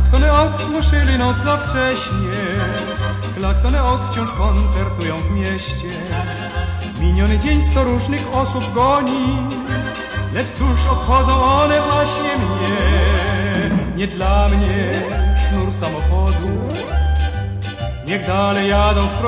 Klaksony aut ruszyli noc za wcześnie, klaksony aut wciąż koncertują w mieście. Miniony dzień 100 różnych osób goni, lecz cóż obchodzą one właśnie mnie. Nie dla mnie sznur samochodu, niech dalej jadą wprost.